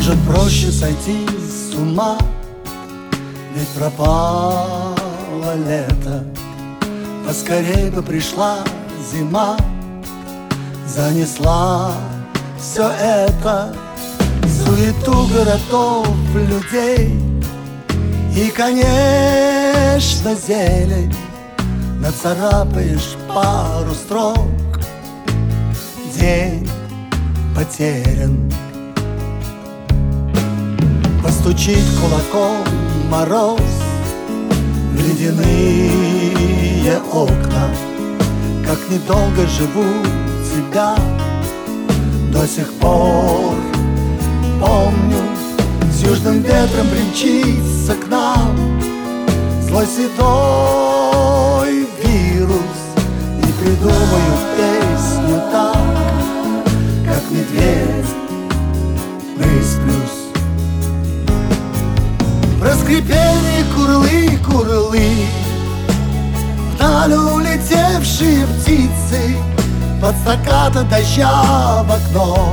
Может, проще сойти с ума, ведь пропало лето. Поскорей бы пришла зима, занесла все это, суету городов, людей и, конечно, зелень. Нацарапаешь пару строк, день потерян. Постучит кулаком мороз в ледяные окна. Как недолго живу тебя, до сих пор помню. С южным ветром примчится к нам злой седой вирус. Не придумаю песню так, как медведь прысплюсь. Проскрипели курлы-курлы, вдаль улетевшие птицы, под стаккато дождя в окно.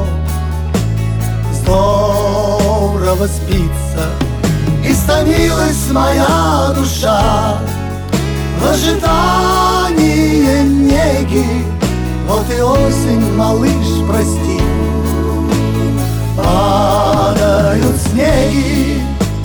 Здорово спится, истомилась моя душа в ожидании неги. Вот и осень, малыш, прости, падают снеги.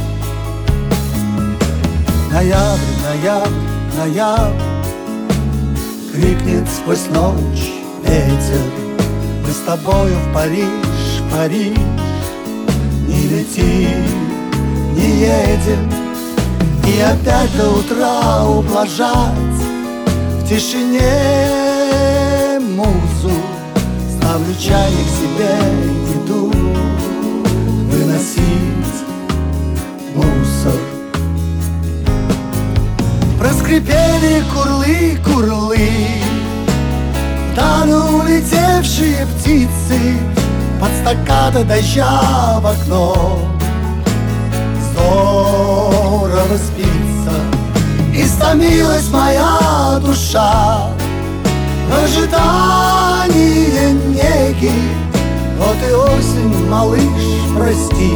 Ноябрь, ноябрь, ноябрь, крикнет сквозь ночь ветер. Мы с тобою в Париж, Париж, не летим, не едем. И опять до утра ублажать в тишине музу. Ставлю чайник себе, иду выносить мусор. Проскрипели курлы-курлы, вдаль улетевшие птицы, под стаккато дождя в окно. Здорово спится, истомилась моя душа в ожидании неги. Вот и осень, малыш, прости,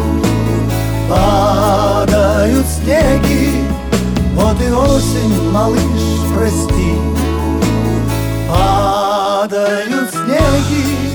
падают снеги. Вот и осень, малыш, прости, падают снеги.